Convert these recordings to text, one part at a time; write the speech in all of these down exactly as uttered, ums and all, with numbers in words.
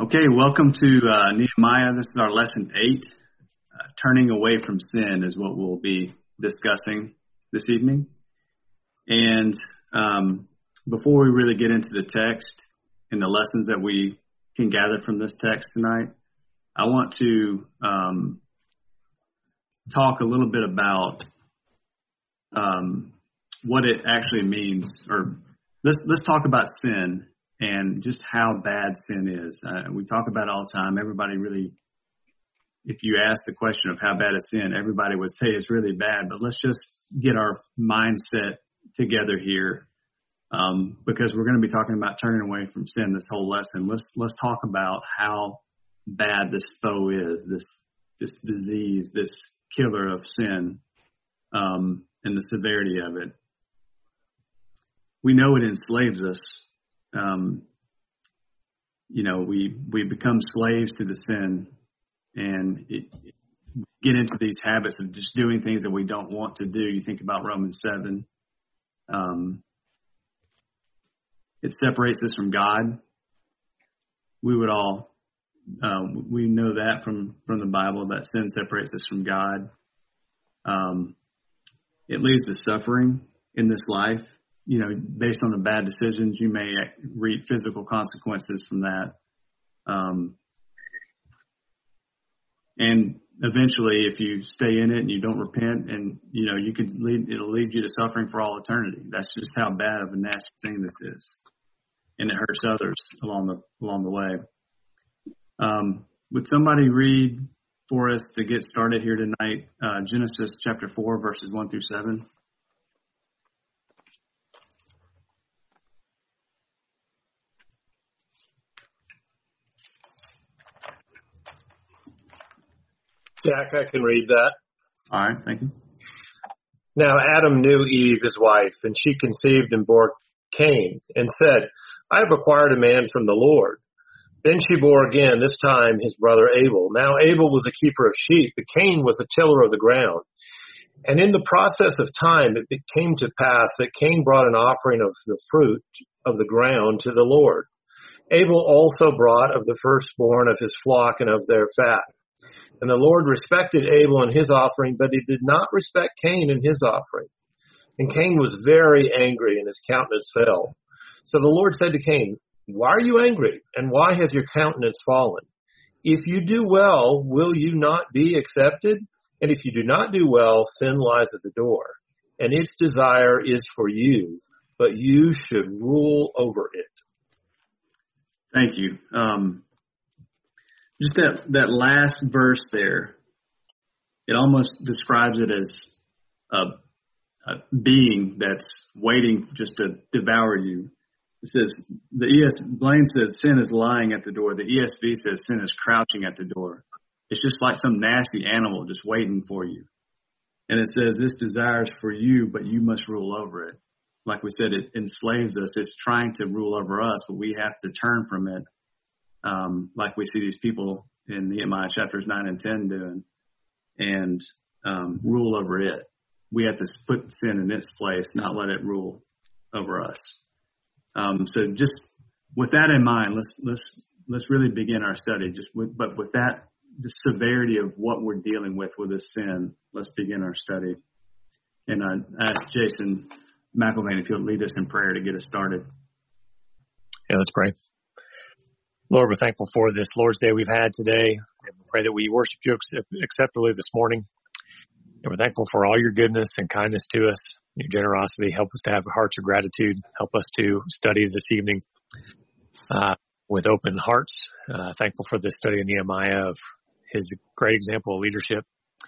Okay, welcome to uh, Nehemiah. This is our lesson eight. Uh, turning away from sin is what we'll be discussing this evening. And um, before we really get into the text and the lessons that we can gather from this text tonight, I want to um, talk a little bit about um, what it actually means, or let's let's talk about sin and just how bad sin is. Uh, we talk about it all the time. Everybody really, if you ask the question of how bad is sin, everybody would say it's really bad. But let's just get our mindset together here, um, because we're going to be talking about turning away from sin this whole lesson. Let's let's talk about how bad this foe is, this this disease, this killer of sin, um, and the severity of it. We know it enslaves us. Um, you know, we, we become slaves to the sin and it, it, get into these habits of just doing things that we don't want to do. You think about Romans seven. Um, it separates us from God. We would all, uh, we know that from, from the Bible, that sin separates us from God. Um, it leads to suffering in this life. You know, based on the bad decisions, you may reap physical consequences from that. Um, and eventually, if you stay in it and you don't repent, and, you know, you could lead, it'll lead you to suffering for all eternity. That's just how bad of a nasty thing this is. And it hurts others along the, along the way. Um, would somebody read for us to get started here tonight, uh, Genesis chapter four, verses one through seven? Jack, I can read that. All right, thank you. Now Adam knew Eve, his wife, and she conceived and bore Cain, and said, I have acquired a man from the Lord. Then she bore again, this time his brother Abel. Now Abel was a keeper of sheep, but Cain was a tiller of the ground. And in the process of time, it came to pass that Cain brought an offering of the fruit of the ground to the Lord. Abel also brought of the firstborn of his flock and of their fat. And the Lord respected Abel and his offering, but he did not respect Cain and his offering. And Cain was very angry, and his countenance fell. So the Lord said to Cain, why are you angry, and why has your countenance fallen? If you do well, will you not be accepted? And if you do not do well, sin lies at the door, and its desire is for you, but you should rule over it. Thank you. Um, Just that, that last verse there, it almost describes it as a, a being that's waiting just to devour you. It says, the E S, Blaine says sin is lying at the door. The E S V says sin is crouching at the door. It's just like some nasty animal just waiting for you. And it says this desire is for you, but you must rule over it. Like we said, it enslaves us. It's trying to rule over us, but we have to turn from it. Um, like we see these people in Nehemiah chapters nine and ten doing, and um, rule over it. We have to put sin in its place, not let it rule over us. Um, so just with that in mind, let's let's let's really begin our study. Just with, but with that, the severity of what we're dealing with with this sin, let's begin our study. And I ask Jason McElvain if he'll lead us in prayer to get us started. Yeah, let's pray. Lord, we're thankful for this Lord's Day we've had today, and we pray that we worship you acceptably this morning. And we're thankful for all your goodness and kindness to us, your generosity. Help us to have hearts of gratitude. Help us to study this evening uh, with open hearts. Uh, thankful for this study of Nehemiah, of his great example of leadership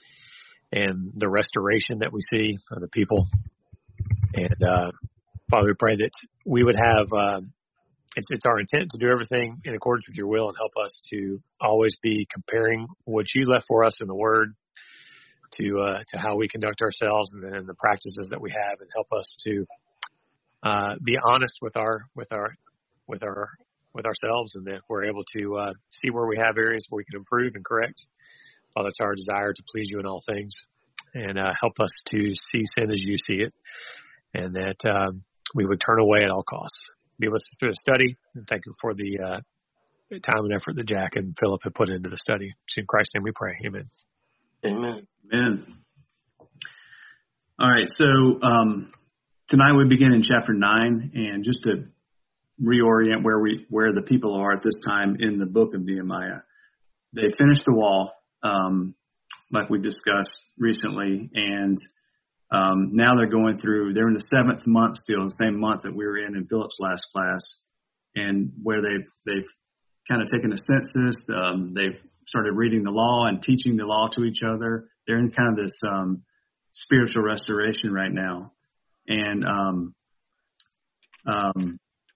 and the restoration that we see of the people. And uh, Father, we pray that we would have uh, It's, it's our intent to do everything in accordance with your will, and help us to always be comparing what you left for us in the Word to uh, to how we conduct ourselves and then the practices that we have, and help us to uh, be honest with our with our with our with ourselves, and that we're able to uh, see where we have areas where we can improve and correct. Father, it's our desire to please you in all things, and uh, help us to see sin as you see it, and that um, we would turn away at all costs. Be with us through the study, and thank you for the uh, time and effort that Jack and Philip have put into the study. It's in Christ's name we pray. Amen. Amen. Amen. All right. So um, tonight we begin in chapter nine, and just to reorient where we where the people are at this time in the book of Nehemiah, they finished the wall, um, like we discussed recently, and um, now they're going through. They're in the seventh month still, the same month that we were in in Philip's last class, and where they've they've kind of taken a census. Um, they've started reading the law and teaching the law to each other. They're in kind of this um, spiritual restoration right now. And um, um,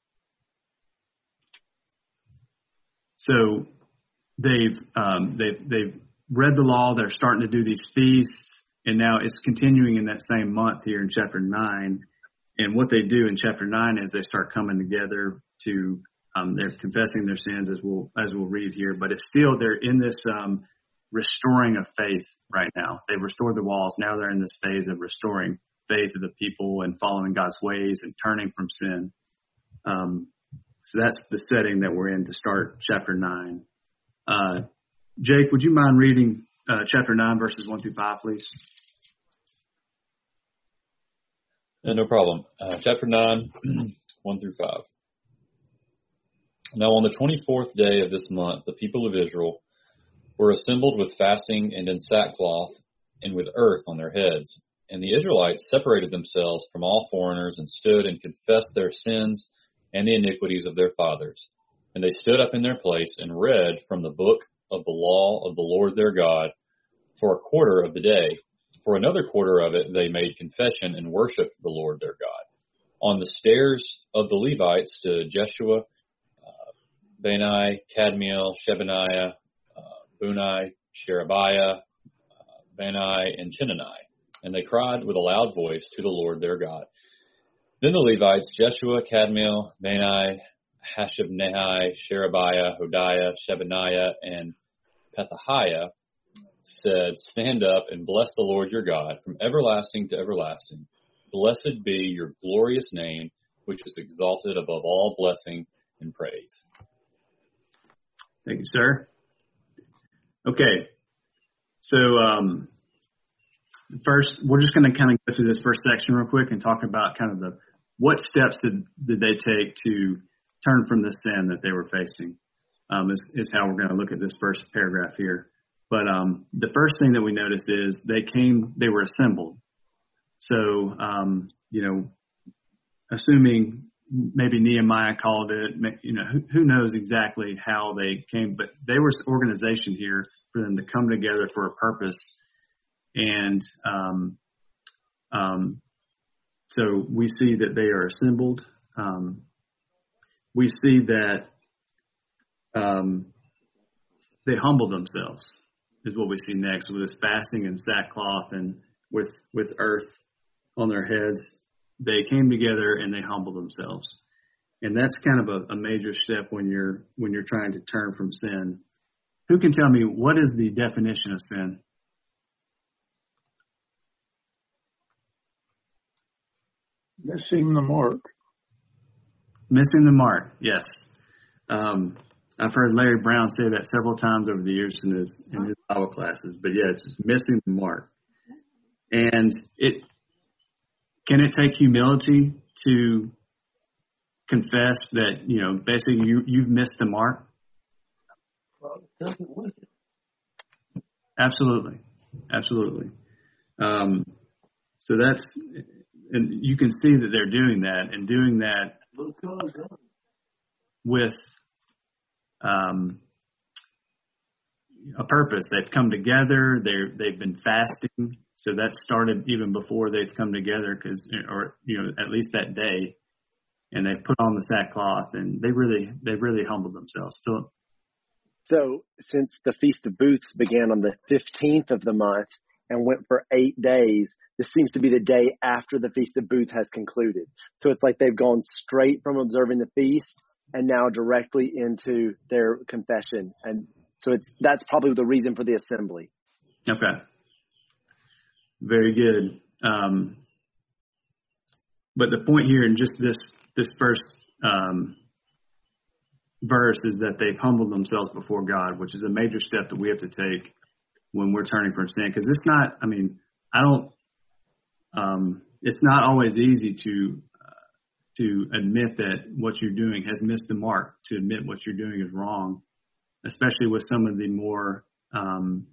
so they've, um, they've, they've read the law. They're starting to do these feasts. And now it's continuing in that same month here in chapter nine. And what they do in chapter nine is they start coming together to Um, they're confessing their sins, as we'll as we'll read here, but it's still they're in this um, restoring of faith right now. They've restored the walls. Now they're in this phase of restoring faith of the people and following God's ways and turning from sin. Um, so that's the setting that we're in to start chapter nine. Uh, Jake, would you mind reading uh, chapter nine, verses one through five, please? Uh, no problem. Uh, chapter nine, one through five. Now on the twenty-fourth day of this month, the people of Israel were assembled with fasting and in sackcloth and with earth on their heads. And the Israelites separated themselves from all foreigners and stood and confessed their sins and the iniquities of their fathers. And they stood up in their place and read from the book of the law of the Lord their God for a quarter of the day. For another quarter of it, they made confession and worshiped the Lord their God. On the stairs of the Levites stood Jeshua, Bani, Kadmiel, Shebaniah, uh, Bunai, Sherebiah, uh, Bani, and Chinani. And they cried with a loud voice to the Lord their God. Then the Levites, Jeshua, Kadmiel, Bani, Hashabnai, Sherebiah, Hodiah, Shebaniah, and Pethahiah, said, Stand up and bless the Lord your God from everlasting to everlasting. Blessed be your glorious name, which is exalted above all blessing and praise. Thank you, sir. Okay. So, um, first, we're just going to kind of go through this first section real quick and talk about kind of the, what steps did, did they take to turn from the sin that they were facing, um, is, is how we're going to look at this first paragraph here. But, um, the first thing that we notice is they came, they were assembled. So, um, you know, assuming maybe Nehemiah called it, you know, who, who knows exactly how they came, but there was organization here for them to come together for a purpose. And um, um, so we see that they are assembled. Um, we see that um, they humble themselves is what we see next with this fasting and sackcloth and with, with earth on their heads. They came together and they humbled themselves. And that's kind of a, a major step when you're when you're trying to turn from sin. Who can tell me what is the definition of sin? Missing the mark. Missing the mark, yes. Um, I've heard Larry Brown say that several times over the years in his in his Bible classes. But yeah, it's just missing the mark. And it can it take humility to confess that, you know, basically you, you've missed the mark? Absolutely. Absolutely. Um, so that's, and you can see that they're doing that and doing that with um, a purpose. They've come together. They're, they've been fasting. So that started even before they've come together, because, or, you know, at least that day, and they've put on the sackcloth, and they really, they really humbled themselves. Philip? So since the Feast of Booths began on the fifteenth of the month and went for eight days, this seems to be the day after the Feast of Booths has concluded. So it's like they've gone straight from observing the feast and now directly into their confession. And so it's, that's probably the reason for the assembly. Okay. Very good. Um, but the point here in just this, this first, um, verse is that they've humbled themselves before God, which is a major step that we have to take when we're turning from sin. Because it's not, I mean, I don't, um, it's not always easy to uh, to admit that what you're doing has missed the mark, to admit what you're doing is wrong, especially with some of the more, um,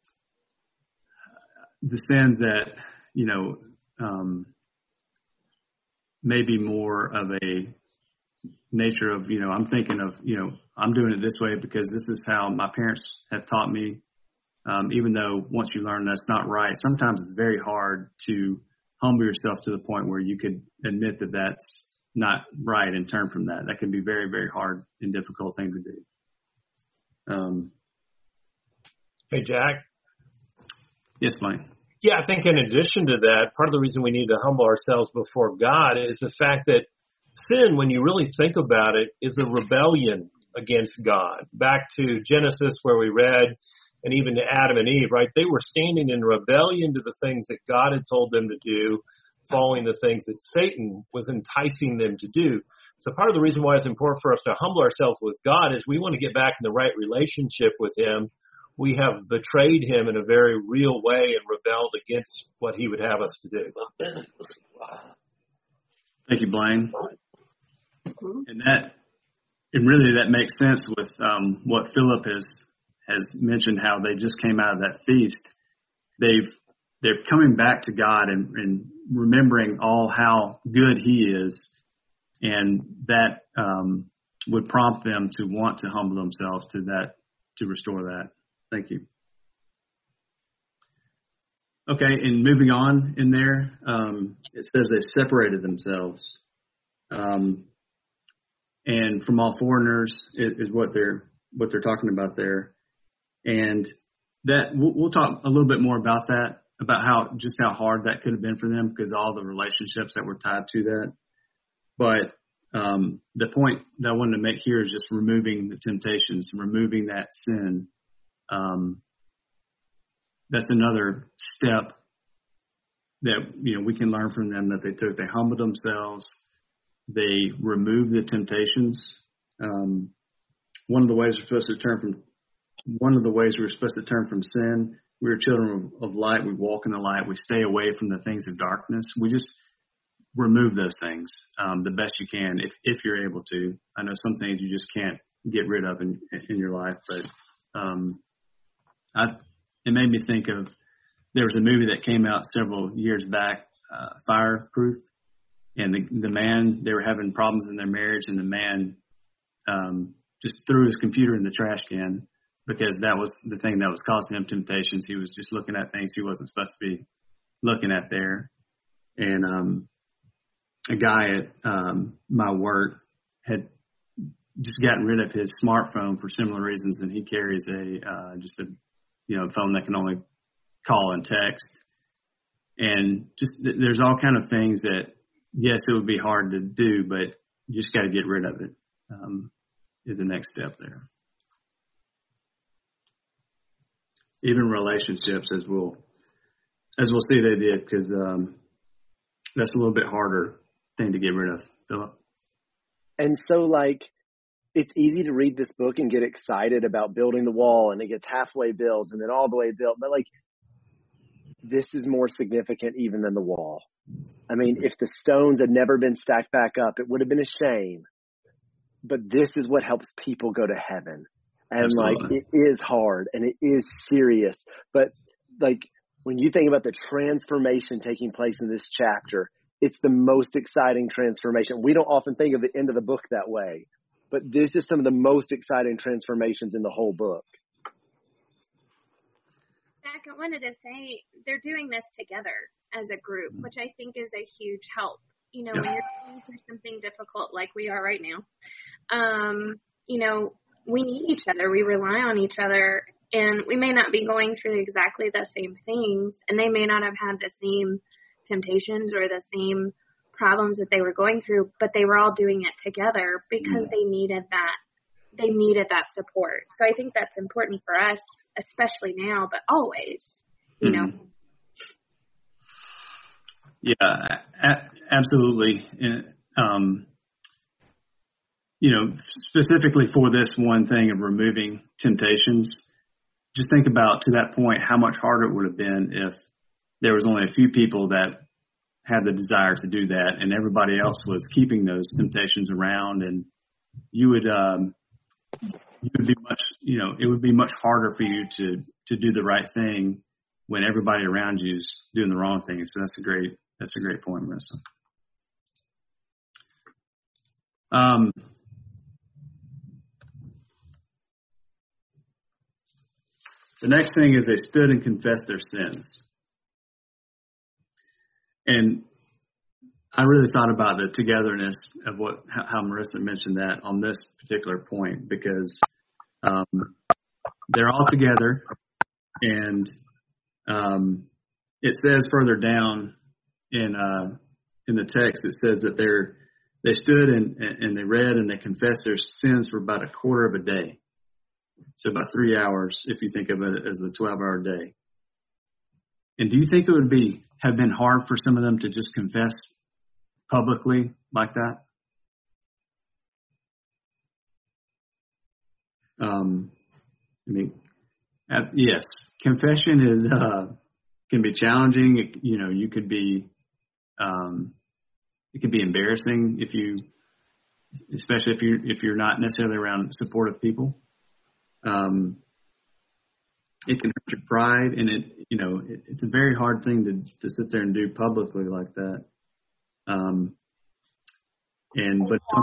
the sins that, you know, um, maybe more of a nature of, you know, I'm thinking of, you know, I'm doing it this way because this is how my parents have taught me. Um, even though once you learn that's not right, sometimes it's very hard to humble yourself to the point where you could admit that that's not right and turn from that. That can be very, very hard and difficult thing to do. Um, hey, Jack. Yes, Mike. Yeah, I think in addition to that, part of the reason we need to humble ourselves before God is the fact that sin, when you really think about it, is a rebellion against God. Back to Genesis where we read, and even to Adam and Eve, right? They were standing in rebellion to the things that God had told them to do, following the things that Satan was enticing them to do. So part of the reason why it's important for us to humble ourselves with God is we want to get back in the right relationship with Him. We have betrayed Him in a very real way and rebelled against what He would have us to do. Thank you, Blaine. And that, and really that makes sense with um, what Philip has has mentioned, how they just came out of that feast. They've they're coming back to God and, and remembering all how good He is, and that um, would prompt them to want to humble themselves to that, to restore that. Thank you. Okay, and moving on in there, um, it says they separated themselves, um, and from all foreigners is, is what they're what they're talking about there, and that we'll, we'll talk a little bit more about that, about how just how hard that could have been for them because all the relationships that were tied to that. But um, the point that I wanted to make here is just removing the temptations, removing that sin. Um, that's another step that, you know, we can learn from them that they took. They humbled themselves. They removed the temptations. Um, one of the ways we're supposed to turn from, one of the ways we're supposed to turn from sin, we are children of, of light. We walk in the light. We stay away from the things of darkness. We just remove those things um, the best you can, if if you're able to. I know some things you just can't get rid of in in your life, but um, I, it made me think of, there was a movie that came out several years back, uh, Fireproof, and the the man, they were having problems in their marriage, and the man um, just threw his computer in the trash can because that was the thing that was causing him temptations. He was just looking at things he wasn't supposed to be looking at there. And um, a guy at um, my work had just gotten rid of his smartphone for similar reasons, and he carries a uh, just a you know phone that can only call and text. And just there's all kind of things that, yes, it would be hard to do, but you just got to get rid of it. Um, is the next step there. Even relationships, as we'll as we'll see, they did, because um, that's a little bit harder thing to get rid of. Philip? And so, like, it's easy to read this book and get excited about building the wall, and it gets halfway built and then all the way built. But, like, this is more significant even than the wall. I mean, if the stones had never been stacked back up, it would have been a shame. But this is what helps people go to heaven. And Absolutely. like, it is hard and it is serious. But like, when you think about the transformation taking place in this chapter, it's the most exciting transformation. We don't often think of the end of the book that way, but this is some of the most exciting transformations in the whole book. Jack, I wanted to say they're doing this together as a group, which I think is a huge help. You know, yeah. When you're going through something difficult like we are right now, um, you know, we need each other. We rely on each other, and we may not be going through exactly the same things, and they may not have had the same temptations or the same problems that they were going through, but they were all doing it together because mm. they needed that. They needed that support. So I think that's important for us, especially now, but always, you know. Mm. Yeah, a- absolutely. And, um, you know, specifically for this one thing of removing temptations, just think about to that point how much harder it would have been if there was only a few people that had the desire to do that and everybody else was keeping those temptations around, and you would, um, you would be much, you know, it would be much harder for you to, to do the right thing when everybody around you is doing the wrong thing. So that's a great, that's a great point, Marissa. Um, the next thing is they stood and confessed their sins. And I really thought about the togetherness of what, how Marissa mentioned that on this particular point, because um, they're all together, and um, it says further down in uh, in the text, it says that they're they stood and, and they read and they confessed their sins for about a quarter of a day, so about three hours if you think of it as the twelve-hour day. And do you think it would be have been hard for some of them to just confess publicly like that? Um, I mean, uh, yes, confession is uh, can be challenging. It, you know, you could be, um, it could be embarrassing if you, especially if you if you're not necessarily around supportive people. Um, it can hurt your pride, and it, you know, it, it's a very hard thing to to sit there and do publicly like that. Um, and but some,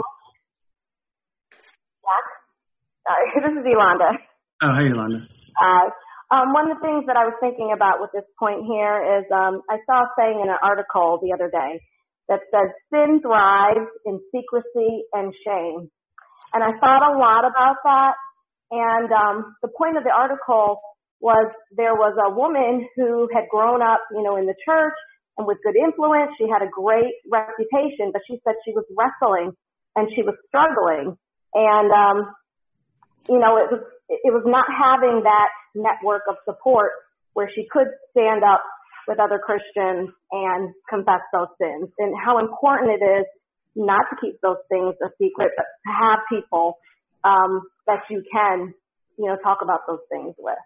Jack, sorry, this is Yolanda. Oh, hey, Yolanda. Uh, um, one of the things that I was thinking about with this point here is um, I saw a saying in an article the other day that said sin thrives in secrecy and shame, and I thought a lot about that. And um, the point of the article was there was a woman who had grown up, you know, in the church and with good influence. She had a great reputation, but she said she was wrestling and she was struggling. And, um, you know, it was, it was not having that network of support where she could stand up with other Christians and confess those sins, and how important it is not to keep those things a secret, but to have people, um, that you can, you know, talk about those things with.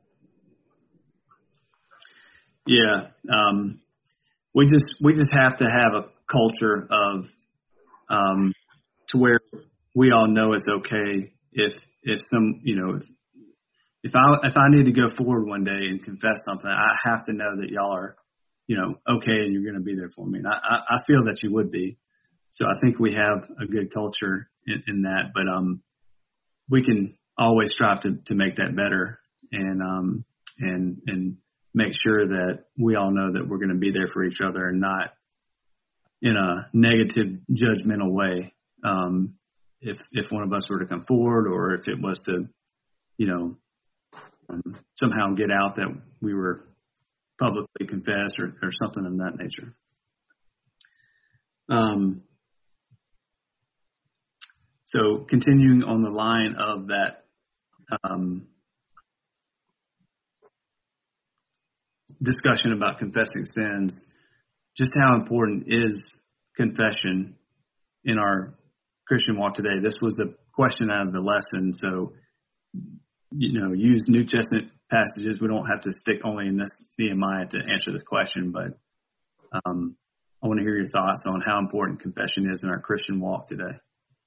Yeah. Um, We just we just have to have a culture of um, to where we all know it's okay if if some you know if if I if I need to go forward one day and confess something, I have to know that y'all are you know okay and you're going to be there for me. And I, I feel that you would be. So I think we have a good culture in, in that, but um, we can always strive to, to make that better and um and and. make sure that we all know that we're going to be there for each other and not in a negative, judgmental way. Um, if, if one of us were to come forward, or if it was to, you know, um, somehow get out that we were publicly confessed or, or something of that nature. Um, so continuing on the line of that, um, discussion about confessing sins, just how important is confession in our Christian walk today? This was a question out of the lesson, so you know, use New Testament passages. We don't have to stick only in this Nehemiah to answer this question, but um, I want to hear your thoughts on how important confession is in our Christian walk today.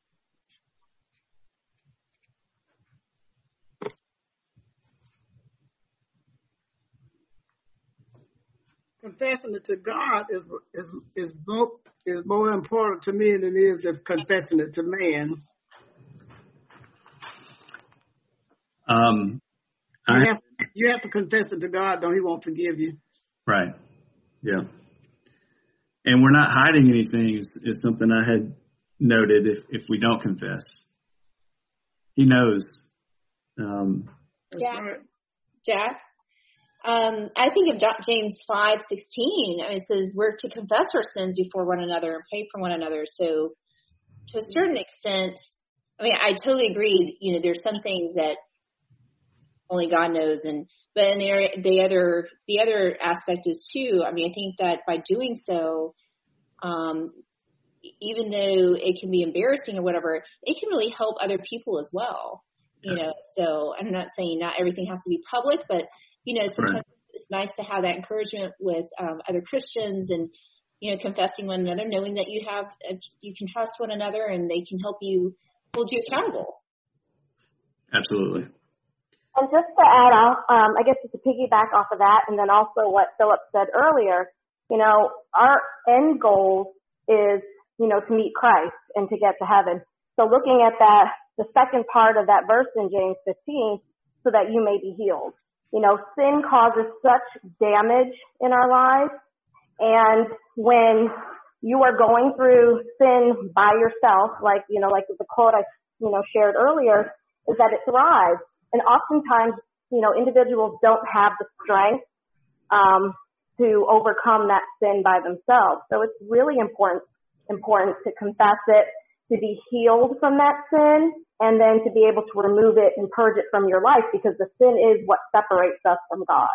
Confessing it to God is is is more, is more important to me than it is of confessing it to man. Um, you, I, have, you have to confess it to God, though He won't forgive you. Right. Yeah. And we're not hiding anything is, is something I had noted. If if we don't confess, He knows. Um, Jack, right. Jack. Um, I think of James five sixteen. It says we're to confess our sins before one another and pray for one another. So, to a certain extent, I mean, I totally agree. You know, there's some things that only God knows, and but in the the other the other aspect is too. I mean, I think that by doing so, um, even though it can be embarrassing or whatever, it can really help other people as well. You know, so I'm not saying not everything has to be public, but, you know, sometimes right. it's nice to have that encouragement with um, other Christians and, you know, confessing one another, knowing that you have, a, you can trust one another and they can help you, hold you accountable. Absolutely. And just to add on, um, I guess just to piggyback off of that, and then also what Philip said earlier, you know, our end goal is, you know, to meet Christ and to get to heaven. So looking at that, the second part of that verse in James fifteen, so that you may be healed. You know, sin causes such damage in our lives. And when you are going through sin by yourself, like, you know, like the quote I, you know, shared earlier, is that it thrives. And oftentimes, you know, individuals don't have the strength um, to overcome that sin by themselves. So it's really important important to confess it, to be healed from that sin, and then to be able to remove it and purge it from your life, because the sin is what separates us from God.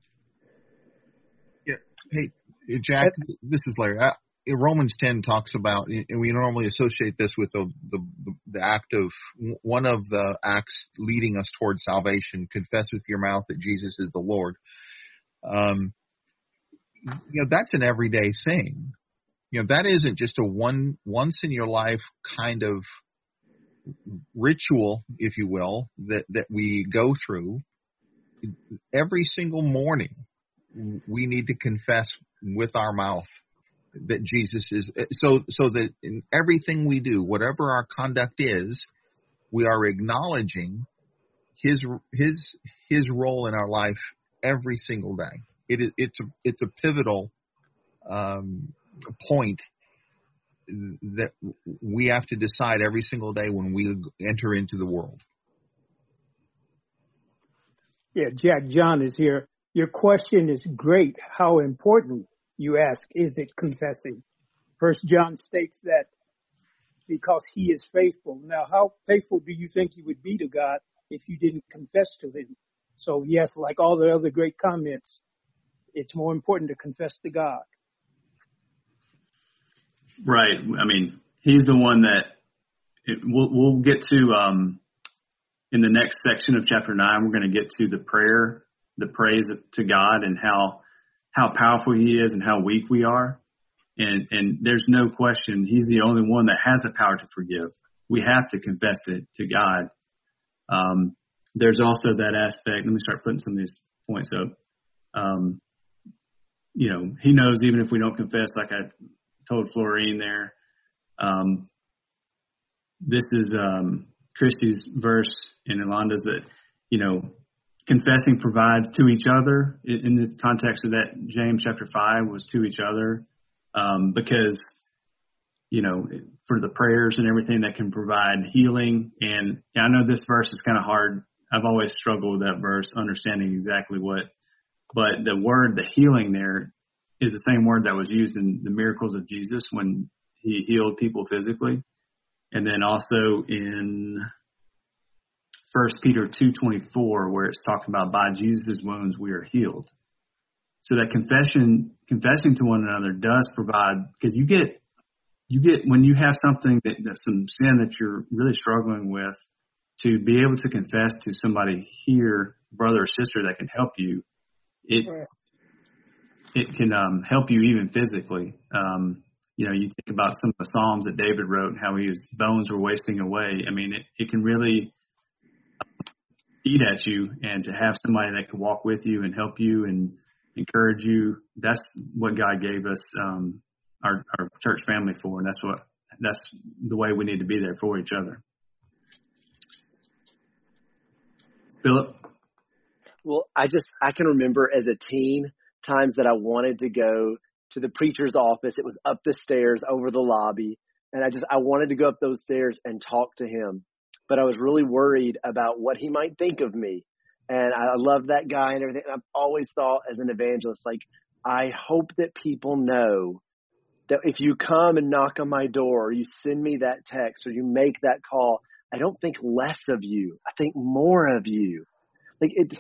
Yeah. Hey, Jack, this is Larry. I, Romans ten talks about, and we normally associate this with the, the the act of one of the acts leading us towards salvation. Confess with your mouth that Jesus is the Lord. Um, you know, that's an everyday thing. You know, that isn't just a one once in your life kind of ritual, if you will, that that we go through. Every single morning, we need to confess with our mouth that Jesus is, so so that in everything we do, whatever our conduct is, we are acknowledging his his his role in our life every single day. It is it's a it's a pivotal um, point that we have to decide every single day when we enter into the world. Yeah, Jack, John is here. Your question is great. How important, you ask, is it confessing? First John states that because he is faithful. Now, how faithful do you think you would be to God if you didn't confess to him? So yes, like all the other great comments, it's more important to confess to God. Right. I mean, he's the one that it, we'll, we'll get to um, in the next section of chapter nine. We're going to get to the prayer, the praise to God, and how how powerful he is and how weak we are. And and there's no question he's the only one that has the power to forgive. We have to confess it to God. Um, there's also that aspect. Let me start putting some of these points up. Um, you know, he knows even if we don't confess, like I told Florine there. Um, this is um, Christy's verse in Yolanda's that, you know, confessing provides to each other. In, in this context of that, James chapter five was to each other, um, because, you know, for the prayers and everything that can provide healing. And I know this verse is kind of hard. I've always struggled with that verse, understanding exactly what, but the word, the healing there, is the same word that was used in the miracles of Jesus when he healed people physically. And then also in First Peter two twenty-four, where it's talking about by Jesus' wounds we are healed. So that confession, confessing to one another does provide, because you get, you get when you have something that, that's some sin that you're really struggling with, to be able to confess to somebody here, brother or sister, that can help you. It it can um, help you even physically. Um, you know, you think about some of the Psalms that David wrote and how his bones were wasting away. I mean, it, it can really eat at you, and to have somebody that can walk with you and help you and encourage you, that's what God gave us um, our, our church family for, and that's what that's the way we need to be there for each other. Philip? Well, I just, I can remember as a teen times that I wanted to go to the preacher's office. It was up the stairs over the lobby. And I just, I wanted to go up those stairs and talk to him. But I was really worried about what he might think of me. And I love that guy and everything. And I've always thought as an evangelist, like, I hope that people know that if you come and knock on my door, or you send me that text, or you make that call, I don't think less of you. I think more of you. Like, it,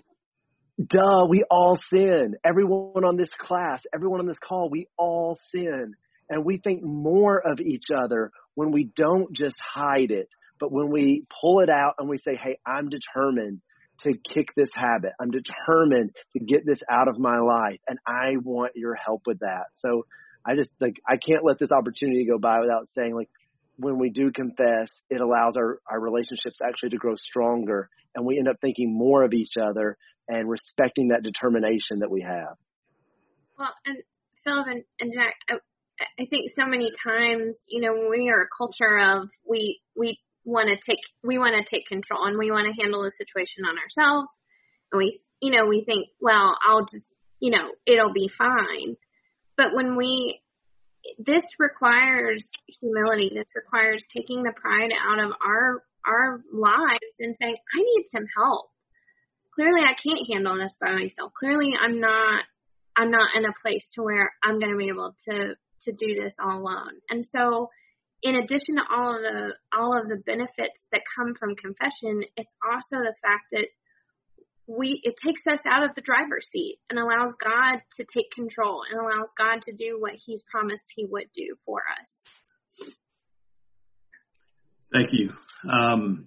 duh, we all sin. Everyone on this class, everyone on this call, we all sin. And we think more of each other when we don't just hide it, but when we pull it out and we say, hey, I'm determined to kick this habit. I'm determined to get this out of my life, and I want your help with that. So I just like, I can't let this opportunity go by without saying, like, when we do confess, it allows our, our relationships actually to grow stronger, and we end up thinking more of each other and respecting that determination that we have. Well, and Philip and, and Jack, I, I think so many times, you know, we are a culture of we we want to take we want to take control, and we want to handle the situation on ourselves, and we you know we think, well, I'll just you know it'll be fine. But when we this requires humility. This requires taking the pride out of our our lives and saying, I need some help. Clearly, I can't handle this by myself. Clearly, I'm not I'm not in a place to where I'm going to be able to to do this all alone. And so, in addition to all of the all of the benefits that come from confession, it's also the fact that we it takes us out of the driver's seat and allows God to take control and allows God to do what He's promised He would do for us. Thank you. Um,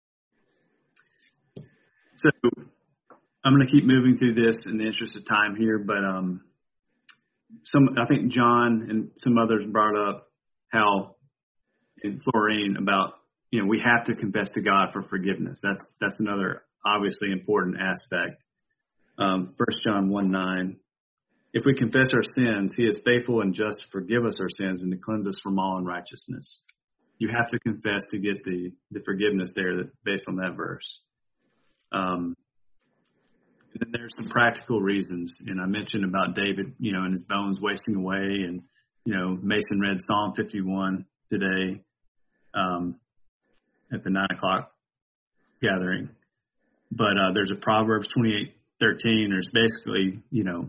so I'm going to keep moving through this in the interest of time here, but um, some I think John and some others brought up how in Florine about you know we have to confess to God for forgiveness. That's that's another obviously important aspect. Um, First John one nine. If we confess our sins, He is faithful and just to forgive us our sins and to cleanse us from all unrighteousness. You have to confess to get the, the forgiveness there that, based on that verse. Um, and then there's some practical reasons. And I mentioned about David, you know, and his bones wasting away. And, you know, Mason read Psalm fifty-one today um, at the nine o'clock gathering. But uh, there's a Proverbs twenty-eight thirteen. There's basically, you know,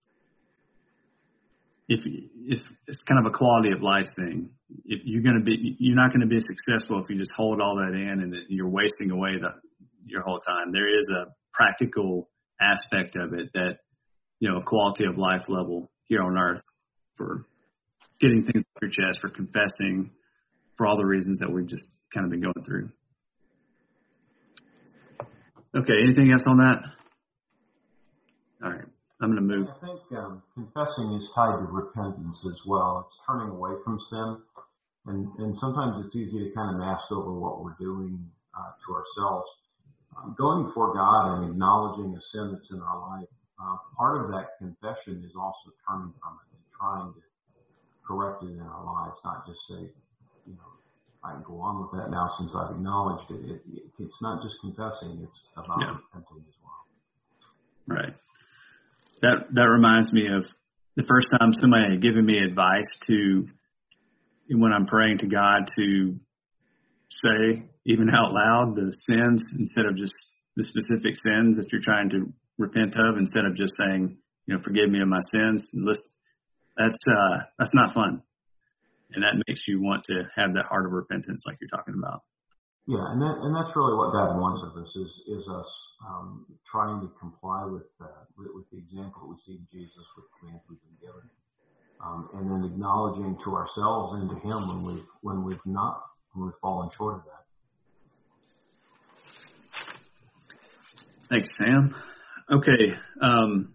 if it's, it's kind of a quality of life thing. If you're going to be, you're not going to be successful if you just hold all that in and you're wasting away the your whole time. There is a practical aspect of it that, you know, a quality of life level here on earth for getting things off your chest, for confessing, for all the reasons that we've just kind of been going through. Okay, anything else on that? All right, I'm going to move. I think um, confessing is tied to repentance as well. It's turning away from sin. And, and sometimes it's easy to kind of mask over what we're doing uh, to ourselves. Um, going before God and acknowledging a sin that's in our life, uh, part of that confession is also turning from it and trying to correct it in our lives, not just say, you know, I can go on with that now since I've acknowledged it. it, it it's not just confessing, it's about yeah. repenting as well. Right. That that reminds me of the first time somebody had given me advice to, when I'm praying to God, to say, even out loud, the sins instead of just the specific sins that you're trying to repent of, instead of just saying, you know, forgive me of my sins. That's uh, that's not fun. And that makes you want to have that heart of repentance like you're talking about. Yeah, and that, and that's really what God wants of us, is is us um, trying to comply with, uh, with with the example we see in Jesus, with the commands we've been given, um, and then acknowledging to ourselves and to Him when we've when we've not when we've fallen short of that. Thanks, Sam. Okay. Um,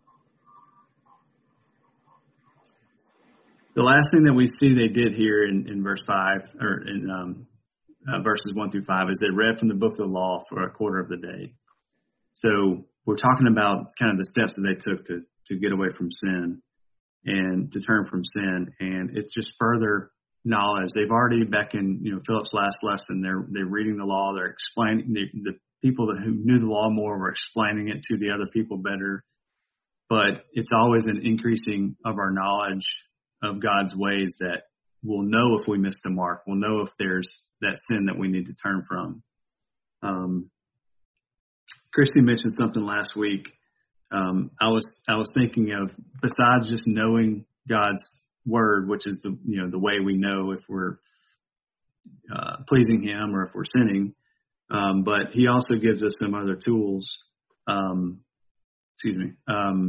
The last thing that we see they did here in, in verse five, or in um, uh, verses one through five, is they read from the book of the law for a quarter of the day. So we're talking about kind of the steps that they took to to get away from sin and to turn from sin, and it's just further knowledge. They've already, back in you know Philip's last lesson, they're they're reading the law. They're explaining the, the people that who knew the law more were explaining it to the other people better. But it's always an increasing of our knowledge of God's ways that we'll know if we missed the mark. We'll know if there's that sin that we need to turn from. Um, Christy mentioned something last week. Um, I was I was thinking of, besides just knowing God's word, which is the you know the way we know if we're uh, pleasing Him or if we're sinning, um, but He also gives us some other tools. Um, excuse me. Um,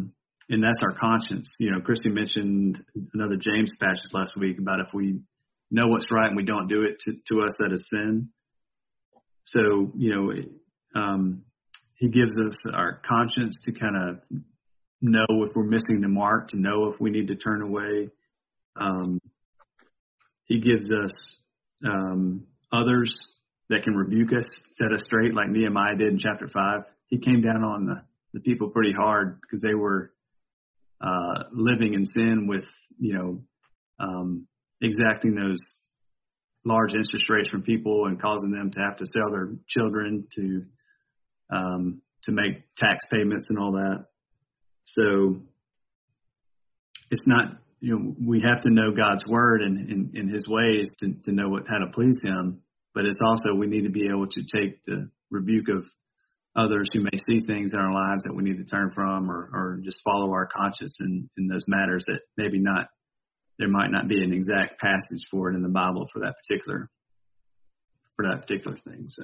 and that's our conscience. You know, Christy mentioned another James passage last week about if we know what's right and we don't do it, to, to us that is sin. So, you know, um, he gives us our conscience to kind of know if we're missing the mark, to know if we need to turn away. Um, he gives us um, others that can rebuke us, set us straight, like Nehemiah did in chapter five. He came down on the, the people pretty hard because they were uh, living in sin with, you know, um, exacting those large interest rates from people and causing them to have to sell their children to um, to make tax payments and all that. So it's not, you know, we have to know God's word and, and, and his ways to, to know what, how to please him. But it's also, we need to be able to take the rebuke of others who may see things in our lives that we need to turn from, or, or just follow our conscience in, in those matters that maybe not, there might not be an exact passage for it in the Bible for that particular, for that particular thing. So,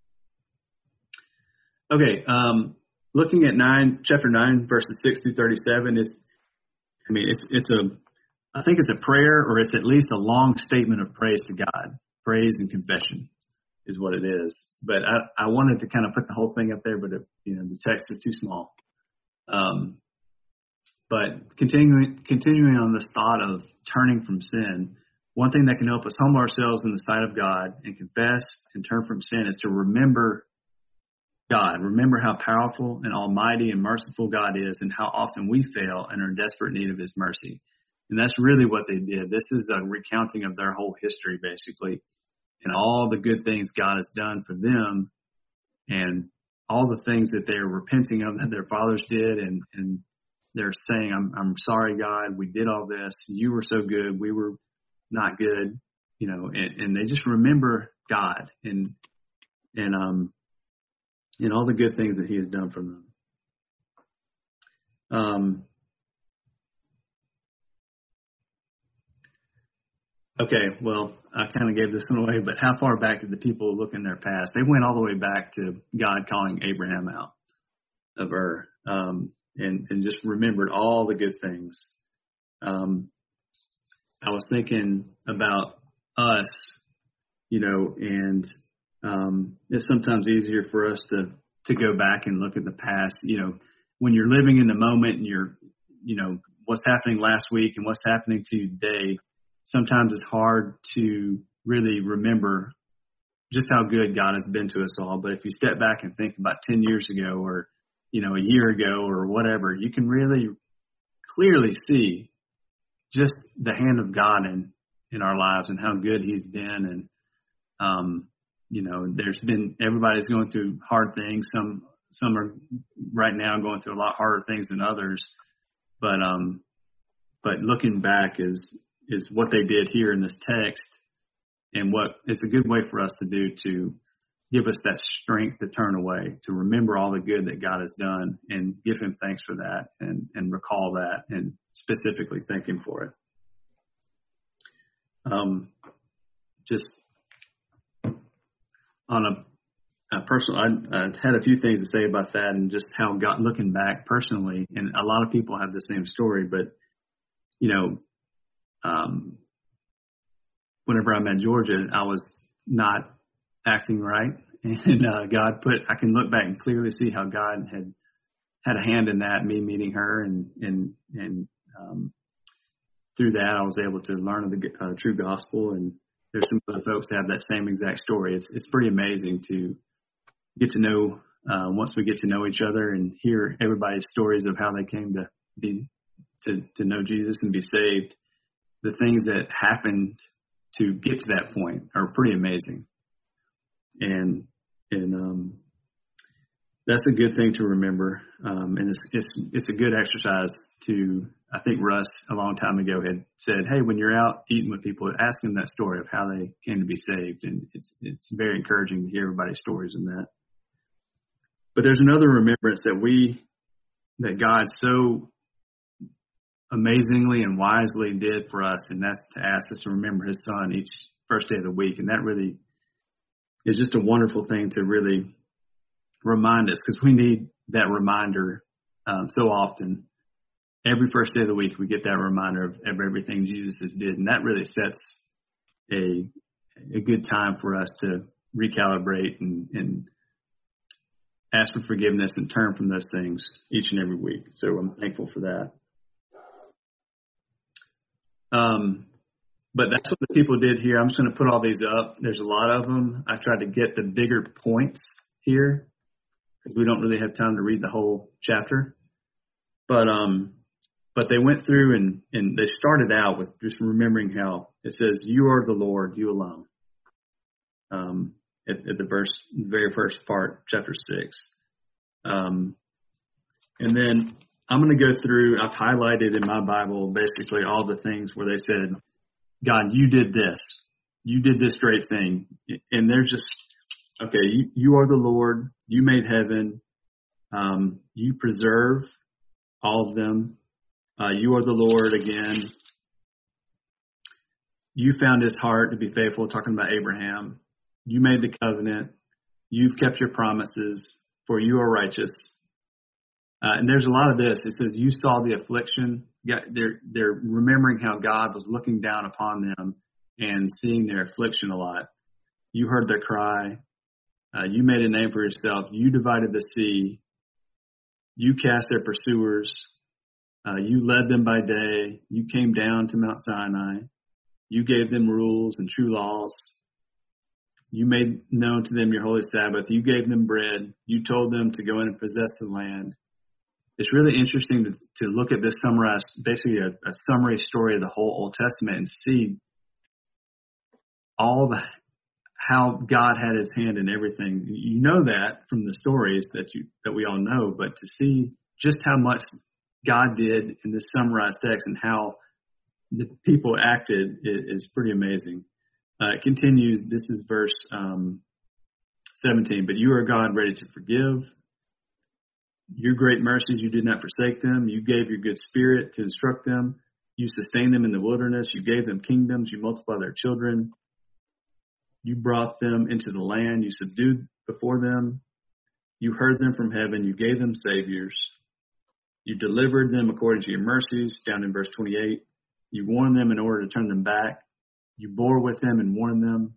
okay. Um, looking at nine, chapter nine, verses six through thirty-seven is, I mean, it's, it's a, I think it's a prayer, or it's at least a long statement of praise to God. Praise and confession is what it is. But I, I wanted to kind of put the whole thing up there, but it, you know, the text is too small. Um, but continuing, continuing on this thought of turning from sin, one thing that can help us humble ourselves in the sight of God and confess and turn from sin is to remember God. Remember how powerful and almighty and merciful God is, and how often we fail and are in desperate need of his mercy. And that's really what they did. This is a recounting of their whole history, basically, and all the good things God has done for them, and all the things that they're repenting of that their fathers did. And, and they're saying, I'm, I'm sorry, God, we did all this. You were so good. We were not good, you know, and, and they just remember God and, and, um, and all the good things that he has done for them. Um, Okay, well, I kind of gave this one away, but how far back did the people look in their past? They went all the way back to God calling Abraham out of Ur, um, and, and just remembered all the good things. Um, I was thinking about us, you know, and um, it's sometimes easier for us to, to go back and look at the past. You know, when you're living in the moment and you're, you know, what's happening last week and what's happening to you today, sometimes it's hard to really remember just how good God has been to us all. But if you step back and think about ten years ago, or, you know, a year ago or whatever, you can really clearly see just the hand of God in, in our lives and how good he's been. And, um, you know, there's been, everybody's going through hard things. Some, some are right now going through a lot harder things than others. But, um, but looking back is, is what they did here in this text, and what is a good way for us to do to give us that strength to turn away, to remember all the good that God has done and give him thanks for that, and, and recall that and specifically thank him for it. Um, just on a, a personal, I, I had a few things to say about that, and just how God, looking back personally, and a lot of people have the same story, but you know, Um, whenever I met Georgia, I was not acting right, and uh, God put, I can look back and clearly see how God had had a hand in that, me meeting her, and, and, and, um, through that I was able to learn the uh, true gospel. And there's some other folks that have that same exact story. It's, it's pretty amazing to get to know, uh, once we get to know each other and hear everybody's stories of how they came to be, to, to know Jesus and be saved. The things that happened to get to that point are pretty amazing. And, and, um, that's a good thing to remember. Um, and it's, it's, it's a good exercise to, I think Russ a long time ago had said, hey, when you're out eating with people, ask them that story of how they came to be saved. And it's, it's very encouraging to hear everybody's stories in that. But there's another remembrance that we, that God so amazingly and wisely did for us, and that's to ask us to remember his son each first day of the week. And that really is just a wonderful thing to really remind us, because we need that reminder um, so often. every first day of the week, we get that reminder of, of everything Jesus has did. And that really sets a, a good time for us to recalibrate and, and ask for forgiveness and turn from those things each and every week. So I'm thankful for that. Um, but that's what the people did here. I'm just going to put all these up. There's a lot of them. I tried to get the bigger points here because we don't really have time to read the whole chapter. But um, but they went through and, and they started out with just remembering how it says, "You are the Lord, you alone." Um, at, at the verse, the very first part, chapter six. Um, and then I'm going to go through. I've highlighted in my Bible basically all the things where they said, "God, you did this. You did this great thing," and they're just okay. You, you are the Lord. You made heaven. Um, you preserve all of them. Uh, you are the Lord again. You found his heart to be faithful, talking about Abraham. You made the covenant. You've kept your promises, for you are righteous. Uh, and there's a lot of this. It says, you saw the affliction. They're, they're remembering how God was looking down upon them and seeing their affliction a lot. You heard their cry. Uh, you made a name for yourself. You divided the sea. You cast their pursuers. Uh, you led them by day. You came down to Mount Sinai. You gave them rules and true laws. You made known to them your holy Sabbath. You gave them bread. You told them to go in and possess the land. It's really interesting to, to look at this summarized, basically a, a summary story of the whole Old Testament and see all the how God had his hand in everything. You know that from the stories that you that we all know, but to see just how much God did in this summarized text and how the people acted is, is pretty amazing. Uh, it continues. This is verse um, seventeen. But you are God ready to forgive. Your great mercies, you did not forsake them. You gave your good spirit to instruct them. You sustained them in the wilderness. You gave them kingdoms. You multiplied their children. You brought them into the land. You subdued before them. You heard them from heaven. You gave them saviors. You delivered them according to your mercies, down in verse twenty-eight. You warned them in order to turn them back. You bore with them and warned them.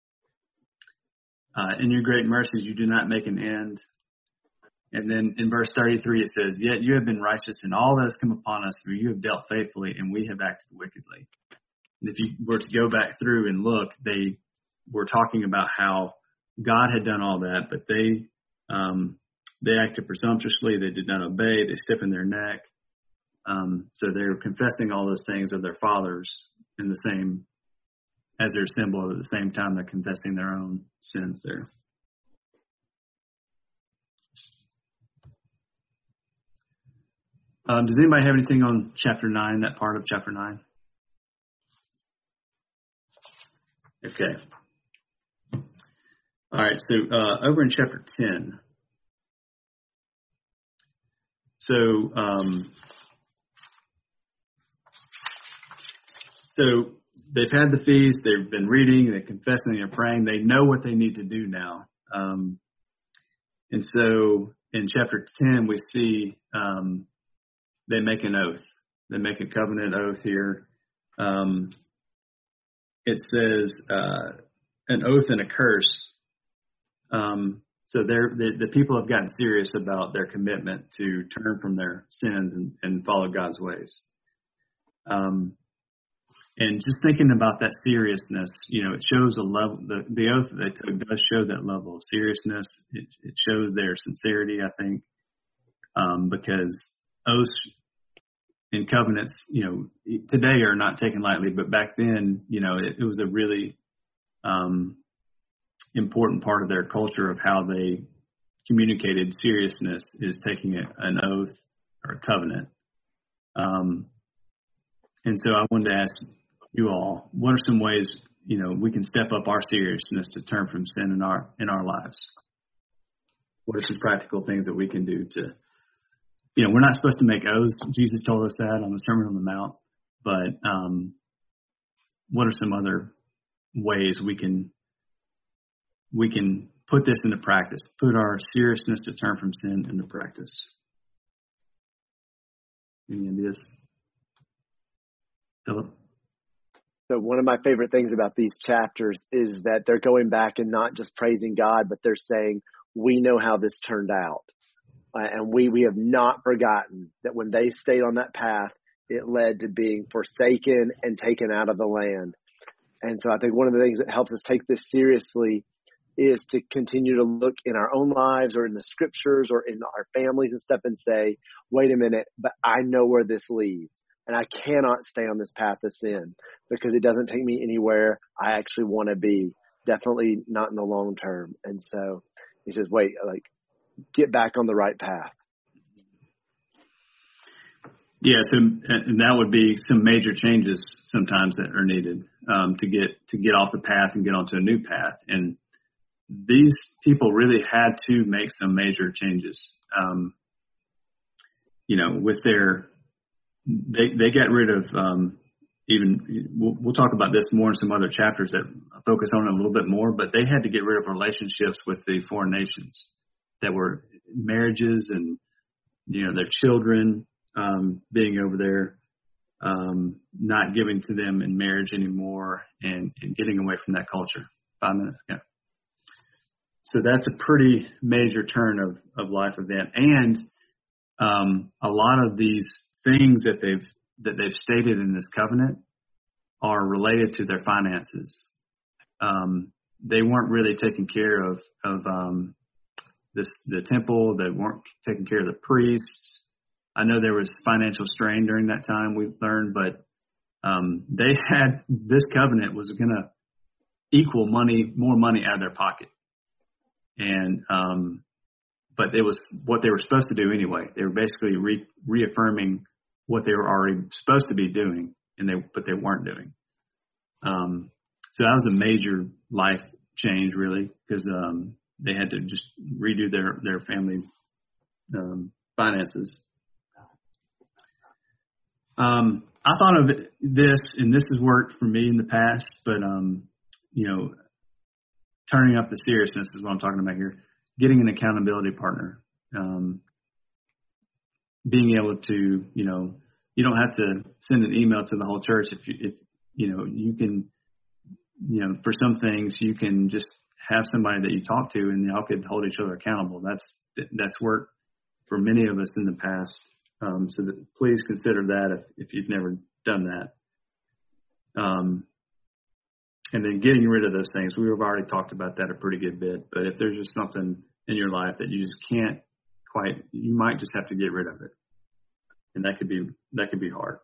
Uh, in your great mercies, you do not make an end. And then in verse thirty-three, it says, yet you have been righteous in all that has come upon us, for you have dealt faithfully, and we have acted wickedly. And if you were to go back through and look, they were talking about how God had done all that, but they um, they acted presumptuously. They did not obey. They stiffened their neck. Um, so they're confessing all those things of their fathers in the same, as their symbol. At the same time, they're confessing their own sins there. Um, does anybody have anything on chapter nine, that part of chapter nine? Okay. All right, so uh, over in chapter ten. So, um, so they've had the feast, they've been reading, they're confessing, they're praying, they know what they need to do now. Um, and so in chapter ten, we see um, they make an oath. They make a covenant oath here. Um, it says uh, an oath and a curse. Um, so they're, the, the people have gotten serious about their commitment to turn from their sins and, and follow God's ways. Um, and just thinking about that seriousness, you know, it shows a level, the, the oath that they took does show that level of seriousness. It, it shows their sincerity, I think, um, because oaths and covenants, you know, today are not taken lightly, but back then, you know, it, it was a really, um, important part of their culture of how they communicated seriousness is taking a, an oath or a covenant. Um, and so I wanted to ask you all, what are some ways, you know, we can step up our seriousness to turn from sin in our, in our lives? What are some practical things that we can do to, you know, we're not supposed to make oaths. Jesus told us that on the Sermon on the Mount, but, um, what are some other ways we can, we can put this into practice, put our seriousness to turn from sin into practice? Any ideas? Philip? So one of my favorite things about these chapters is that they're going back and not just praising God, but they're saying, we know how this turned out. Uh, and we, we have not forgotten that when they stayed on that path, it led to being forsaken and taken out of the land. And so I think one of the things that helps us take this seriously is to continue to look in our own lives or in the scriptures or in our families and stuff and say, wait a minute, but I know where this leads. And I cannot stay on this path of sin because it doesn't take me anywhere I actually want to be. Definitely not in the long term. And so he says, wait, like, get back on the right path. Yeah, so and that would be some major changes sometimes that are needed um, to get to get off the path and get onto a new path. And these people really had to make some major changes. Um, you know, with their they they got rid of um, even we'll, we'll talk about this more in some other chapters that focus on it a little bit more. But they had to get rid of relationships with the foreign nations that were marriages and you know their children. Um, being over there, um, not giving to them in marriage anymore and, and getting away from that culture. Five minutes. Yeah. So that's a pretty major turn of, of life event. And, um, a lot of these things that they've, that they've stated in this covenant are related to their finances. Um, they weren't really taking care of, of, um, this, the temple. They weren't taking care of the priests. I know there was financial strain during that time, we've learned, but um, they had this covenant was going to equal money, more money out of their pocket. And, um, but it was what they were supposed to do anyway. They were basically re- reaffirming what they were already supposed to be doing, and they, but they weren't doing. Um, so that was a major life change, really, because um, they had to just redo their, their family um, finances. Um, I thought of it, this, and this has worked for me in the past, but, um, you know, turning up the seriousness is what I'm talking about here. Getting an accountability partner, um, being able to, you know, you don't have to send an email to the whole church. If you, if, you know, you can, you know, for some things you can just have somebody that you talk to and y'all could hold each other accountable. That's, that's worked for many of us in the past. Um, so that please consider that if, if you've never done that. Um, and then getting rid of those things. We've already talked about that a pretty good bit, but if there's just something in your life that you just can't quite, you might just have to get rid of it. And that could be, that could be hard.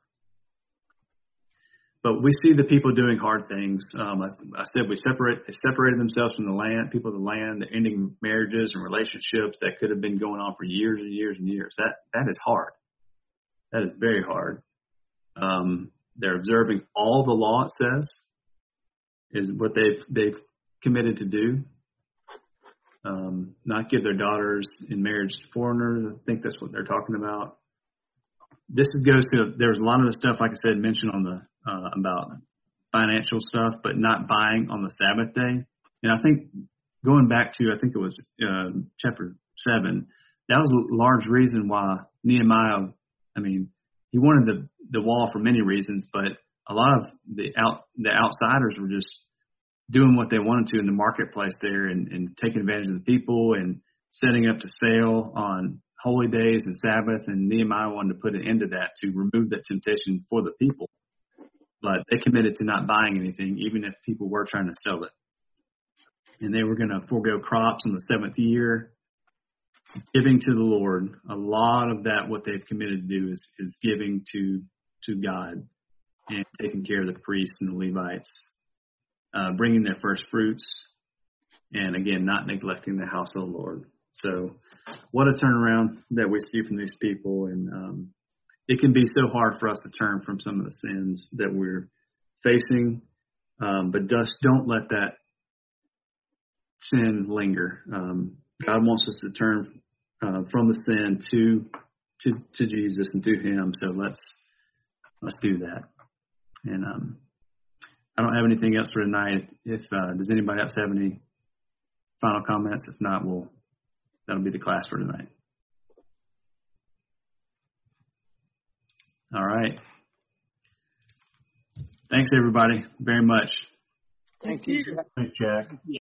But we see the people doing hard things. Um, I, I said we separate, they separated themselves from the land, people of the land, the ending marriages and relationships that could have been going on for years and years and years. That, that is hard. That is very hard. Um, they're observing all the law, it says, is what they've they've committed to do. Um, not give their daughters in marriage to foreigners. I think that's what they're talking about. This goes to, there's a lot of the stuff, like I said, mentioned on the uh, about financial stuff, but not buying on the Sabbath day. And I think going back to, I think it was uh, chapter seven, that was a large reason why Nehemiah, I mean, he wanted the, the wall for many reasons, but a lot of the out the outsiders were just doing what they wanted to in the marketplace there and, and taking advantage of the people and setting up to sale on holy days and Sabbath. And Nehemiah wanted to put an end to that, to remove that temptation for the people. But they committed to not buying anything, even if people were trying to sell it. And they were going to forego crops in the seventh year. Giving to the Lord, a lot of that, what they've committed to do is, is giving to, to God and taking care of the priests and the Levites, uh, bringing their first fruits, and again, not neglecting the house of the Lord. So what a turnaround that we see from these people. And, um, it can be so hard for us to turn from some of the sins that we're facing. Um, but just don't let that sin linger. Um, God wants us to turn uh, from the sin to, to to Jesus and to Him. So let's let's do that. And um, I don't have anything else for tonight. If uh, does anybody else have any final comments? If not, we'll that'll be the class for tonight. All right. Thanks, everybody, very much. Thank you. you. Thanks, Jack.